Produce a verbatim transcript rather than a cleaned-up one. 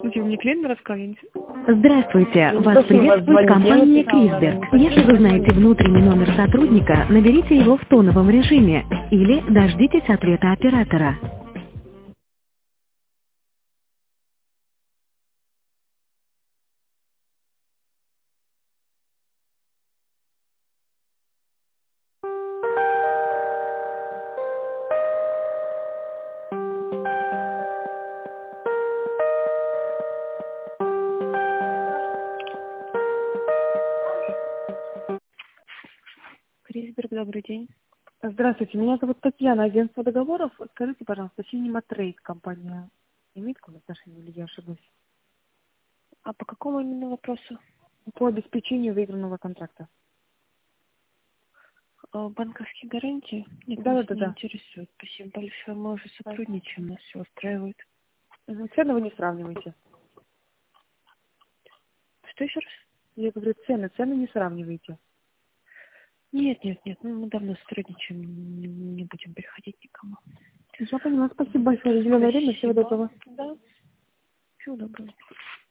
Здравствуйте, вы мне клиент рассказываете? Здравствуйте, вас приветствует компания Крисберг. Если вы знаете внутренний номер сотрудника, наберите его в тоновом режиме или дождитесь ответа оператора. Крисберг, добрый день. Здравствуйте, меня зовут Татьяна, агентство договоров. Скажите, пожалуйста, Cinema Trade компания имеет к вам отношение или я ошиблась? А по какому именно вопросу? По обеспечению выигранного контракта. А, банковские гарантии? Нет, Да, нас да, да, не да. интересует. Спасибо большое. Мы уже сотрудничаем, нас все устраивает. Мгм. Цены вы не сравниваете. Что еще раз? Я говорю, цены, цены не сравниваете. Нет, нет, нет, ну, мы давно сотрудничаем, не, не будем переходить никому. Я поняла, спасибо большое за уделенное время, всего Спасибо. доброго. Да. Всего доброго.